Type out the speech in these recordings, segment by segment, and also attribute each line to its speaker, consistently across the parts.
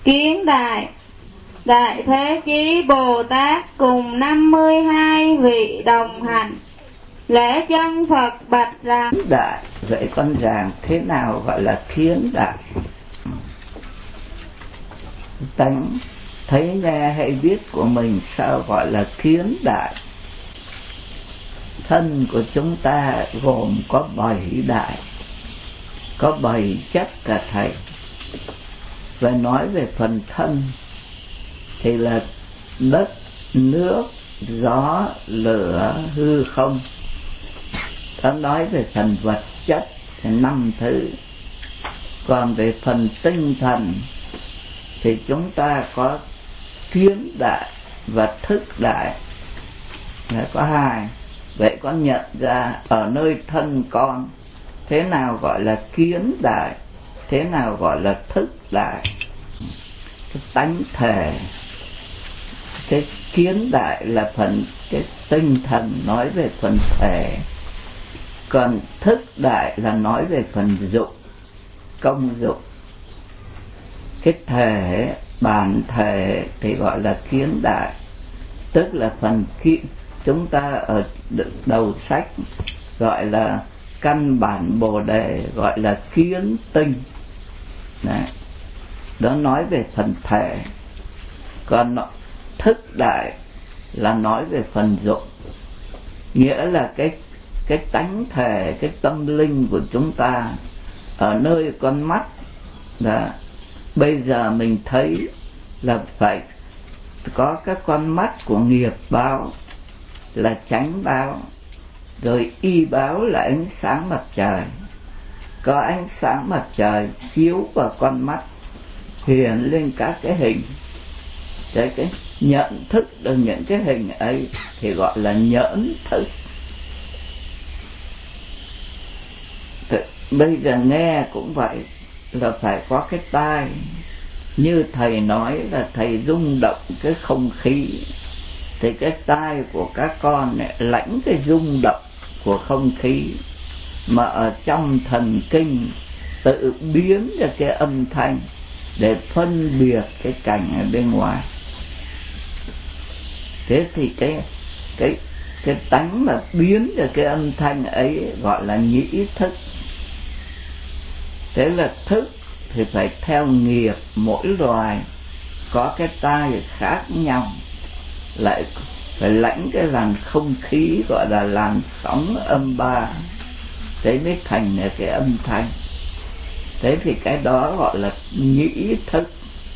Speaker 1: Kiến đại Đại Thế Chí Bồ Tát cùng 52 vị đồng hành lễ chân Phật bạch rằng:
Speaker 2: Đại, vậy con giảng thế nào gọi là kiến đại? Tánh thấy nghe hay biết của mình sao gọi là kiến đại? Thân của chúng ta gồm có 7 đại, có 7 chất cả thầy. Và nói về phần thân thì là đất, nước, gió, lửa, hư không. Nó nói về phần vật chất thì 5 thứ. Còn về phần tinh thần thì chúng ta có kiến đại và thức đại, là có 2. Vậy con nhận ra ở nơi thân con thế nào gọi là kiến đại, thế nào gọi là thức đại. Cái tánh thể, cái kiến đại là phần cái tinh thần, nói về phần thể. Còn thức đại là nói về phần dụng, công dụng. Cái thể, bản thể thì gọi là kiến đại, tức là phần kiến. Chúng ta ở đầu sách gọi là căn bản Bồ Đề, gọi là kiến tinh. Đấy. Đó nói về phần thể. Còn thức đại là nói về phần dụng, nghĩa là cái tánh thể, cái tâm linh của chúng ta ở nơi con mắt. Đó. Bây giờ mình thấy là phải có các con mắt của nghiệp báo là chánh báo, rồi y báo là ánh sáng mặt trời. Có ánh sáng mặt trời chiếu vào con mắt, hiện lên các cái hình. Cái nhận thức được những cái hình ấy thì gọi là nhẫn thức. Bây giờ nghe cũng vậy, là phải có cái tai. Như thầy nói là thầy rung động cái không khí, thì cái tai của các con này lãnh cái rung động của không khí, mà ở trong thần kinh tự biến ra cái âm thanh để phân biệt cái cảnh ở bên ngoài. Thế thì cái tánh mà biến ra cái âm thanh ấy gọi là nhĩ thức. Thế là thức thì phải theo nghiệp, mỗi loài có cái tai khác nhau, lại phải lãnh cái làn không khí gọi là làn sóng âm ba, thế mới thành là cái âm thanh. Thế thì cái đó gọi là nhĩ thức.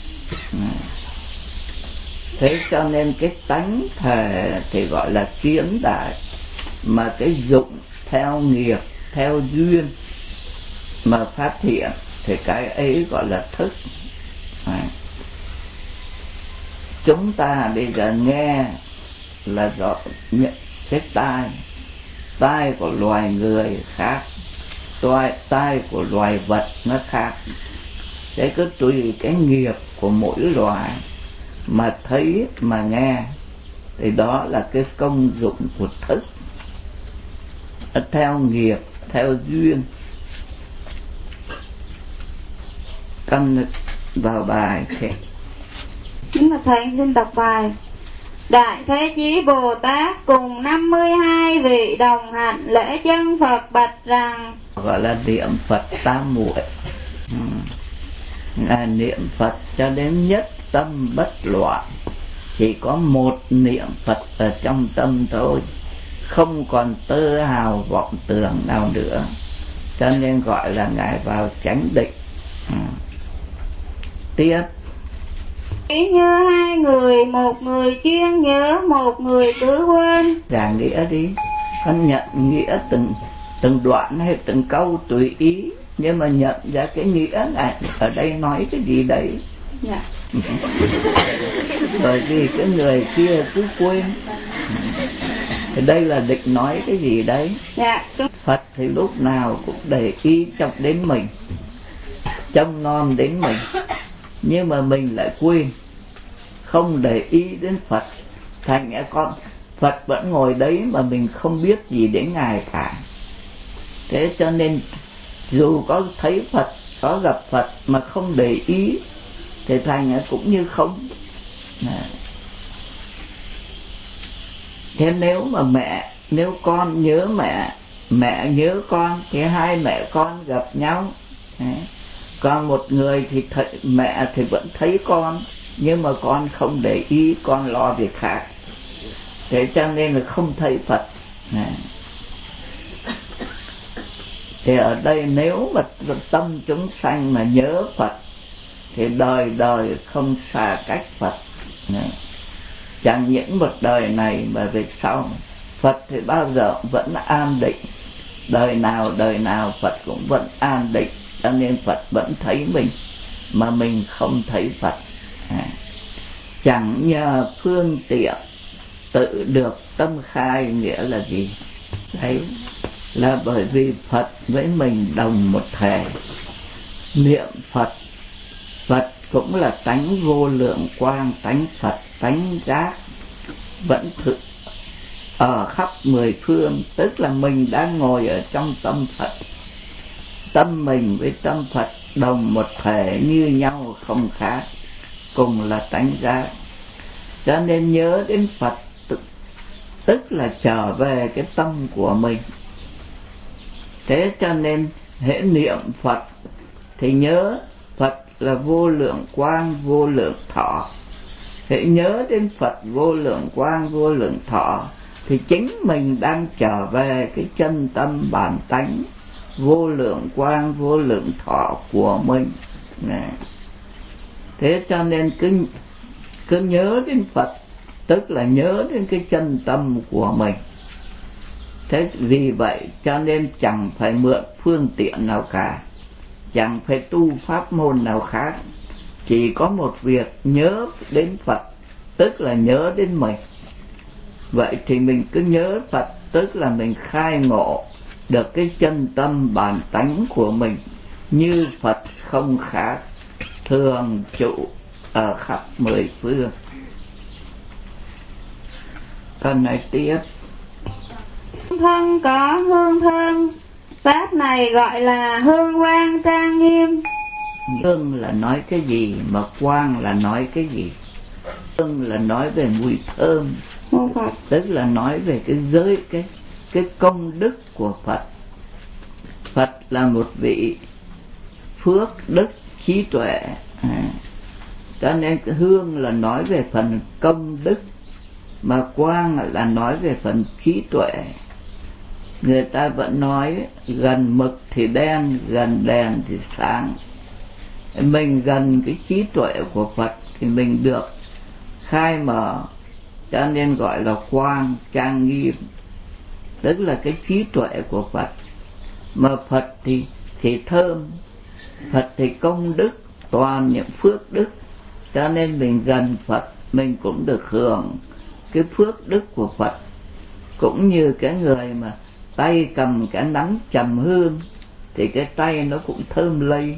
Speaker 2: Thế cho nên cái tánh thể thì gọi là kiến đại, mà cái dụng theo nghiệp, theo duyên mà phát hiện thì cái ấy gọi là thức. Chúng ta bây giờ nghe là rõ cái tai của loài người khác, tai của loài vật nó khác. Thế cứ tùy cái nghiệp của mỗi loài mà thấy mà nghe, thì đó là cái công dụng của thức. Theo nghiệp, theo duyên. Con vào bài thì
Speaker 1: Chính là thầy xin đọc bài. Đại Thế Chí Bồ Tát cùng 52 vị đồng hành lễ chân Phật bạch rằng:
Speaker 2: gọi là niệm Phật tam muội. Là niệm Phật cho đến nhất tâm bất loạn, chỉ có một niệm Phật ở trong tâm thôi, không còn tơ hào vọng tưởng nào nữa, cho nên gọi là ngài vào chánh định. Tiếp.
Speaker 1: Ý như 2 người, một người chuyên nhớ, một người cứ quên.
Speaker 2: Giả nghĩa đi, con nhận nghĩa từng đoạn hay từng câu tùy ý, nhưng mà nhận ra cái nghĩa này ở đây nói cái gì đấy.
Speaker 1: Dạ.
Speaker 2: Bởi vì cái người kia cứ quên. Thì đây là định nói cái gì đấy.
Speaker 1: Dạ.
Speaker 2: Phật thì lúc nào cũng để ý trong đến mình, trông nom đến mình, nhưng mà mình lại quên, không để ý đến Phật. Thành ra con Phật vẫn ngồi đấy mà mình không biết gì đến ngài cả. Thế cho nên dù có thấy Phật, có gặp Phật mà không để ý thì thành cũng như không. Thế nếu mà nếu con nhớ mẹ nhớ con thì hai mẹ con gặp nhau. Còn một người thì mẹ thì vẫn thấy con, nhưng mà con không để ý, con lo việc khác, thế cho nên là không thấy Phật. Thì ở đây nếu mà tâm chúng sanh mà nhớ Phật thì đời đời không xa cách Phật. Chẳng những một đời này mà về sau Phật thì bao giờ vẫn an định, đời nào Phật cũng vẫn an định, cho nên Phật vẫn thấy mình mà mình không thấy Phật. Chẳng nhờ phương tiện tự được tâm khai, nghĩa là gì? Đấy là bởi vì Phật với mình đồng một thể. Niệm Phật, Phật cũng là tánh vô lượng quang, tánh Phật, tánh giác vẫn thực ở khắp mười phương. Tức là mình đang ngồi ở trong tâm Phật, tâm mình với tâm Phật đồng một thể, như nhau không khác, cùng là tánh giác. Cho nên nhớ đến Phật tức là trở về cái tâm của mình. Thế cho nên hễ niệm Phật thì nhớ Phật là vô lượng quang, vô lượng thọ. Hễ nhớ đến Phật vô lượng quang, vô lượng thọ thì chính mình đang trở về cái chân tâm bản tánh vô lượng quang, vô lượng thọ của mình. Thế cho nên cứ nhớ đến Phật tức là nhớ đến cái chân tâm của mình. Thế vì vậy cho nên chẳng phải mượn phương tiện nào cả, chẳng phải tu pháp môn nào khác, chỉ có một việc nhớ đến Phật tức là nhớ đến mình. Vậy thì mình cứ nhớ Phật tức là mình khai ngộ được cái chân tâm bản tánh của mình, như Phật không khác, thường trụ ở khắp mười phương. Còn nói tiếp,
Speaker 1: thân có hương thơm, pháp này gọi là hương quang trang nghiêm.
Speaker 2: hương là nói cái gì, mà quang là nói cái gì? Hương là nói về mùi thơm, tức là nói về cái giới, cái công đức của Phật. Phật là một vị phước đức trí tuệ, cho nên cái hương là nói về phần công đức, mà quang là nói về phần trí tuệ. Người ta vẫn nói gần mực thì đen, gần đèn thì sáng. Mình gần cái trí tuệ của Phật thì mình được khai mở, cho nên gọi là quang trang nghiêm, tức là cái trí tuệ của Phật. Mà Phật thì thơm, Phật thì công đức, toàn những phước đức, cho nên mình gần Phật mình cũng được hưởng cái phước đức của Phật. Cũng như cái người mà tay cầm cái nắm trầm hương thì cái tay nó cũng thơm lây.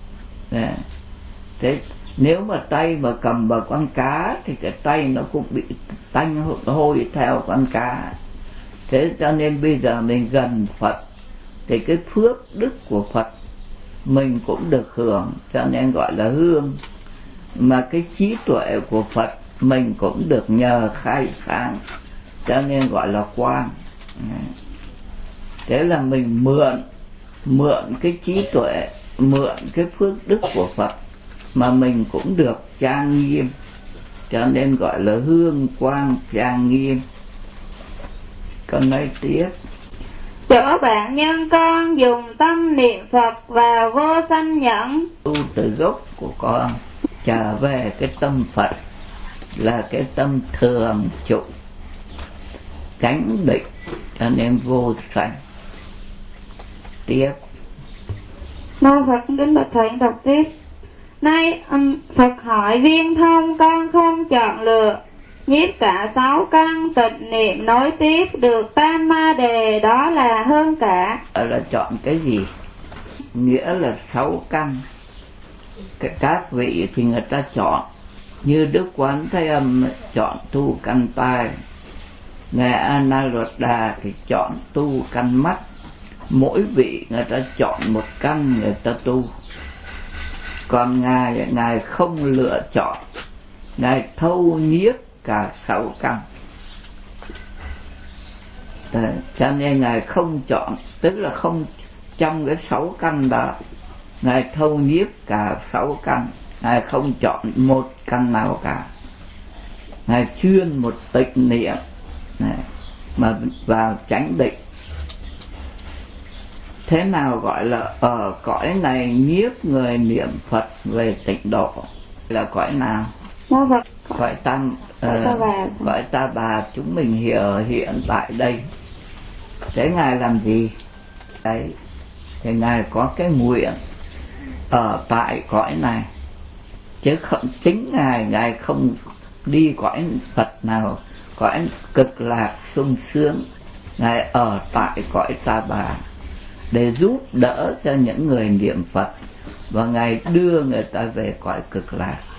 Speaker 2: Thế nếu mà tay mà cầm vào con cá thì cái tay nó cũng bị tanh hôi theo con cá. Thế cho nên bây giờ mình gần Phật thì cái phước đức của Phật mình cũng được hưởng, cho nên gọi là hương. Mà cái trí tuệ của Phật mình cũng được nhờ khai sáng, cho nên gọi là quang. Thế là mình mượn cái trí tuệ, mượn cái phước đức của Phật mà mình cũng được trang nghiêm, cho nên gọi là hương quang trang nghiêm. Còn nói tiếp,
Speaker 1: chỗ bạn nhân con dùng tâm niệm Phật và vô sanh nhẫn.
Speaker 2: tu từ gốc của con trở về cái tâm Phật là cái tâm thường trụ chánh định, cho nên vô sanh. Tiếp,
Speaker 1: Mô Phật kính bạch thầy đọc tiếp. Nay Phật hỏi viên thông con không chọn lựa, nhiếp cả sáu căn tịnh niệm nối tiếp được tam ma đề, đó là hơn cả.
Speaker 2: là chọn cái gì? Nghĩa là sáu căn. Các vị thì người ta chọn, như Đức Quán Thế Âm chọn tu căn tai, Ngài Anuruddha thì chọn tu căn mắt. Mỗi vị người ta chọn một căn người ta tu. Còn Ngài không lựa chọn, Ngài thâu nhiếp cả 6 căn. Đấy, cho nên Ngài không chọn, tức là không trong cái 6 căn đó, Ngài thâu nhiếp cả 6 căn, Ngài không chọn một căn nào cả. Ngài chuyên một tịnh niệm này, mà vào chánh định. Thế nào gọi là ở cõi này nhiếp người niệm Phật về tịnh độ? Là cõi nào? Cõi Ta Bà chúng mình hiện tại đây. Thế Ngài làm gì? Đấy, thì Ngài có cái nguyện ở tại cõi này, chứ không chính Ngài không đi cõi Phật nào, cõi cực lạc sung sướng. Ngài ở tại cõi Ta Bà để giúp đỡ cho những người niệm Phật, và Ngài đưa người ta về cõi cực lạc.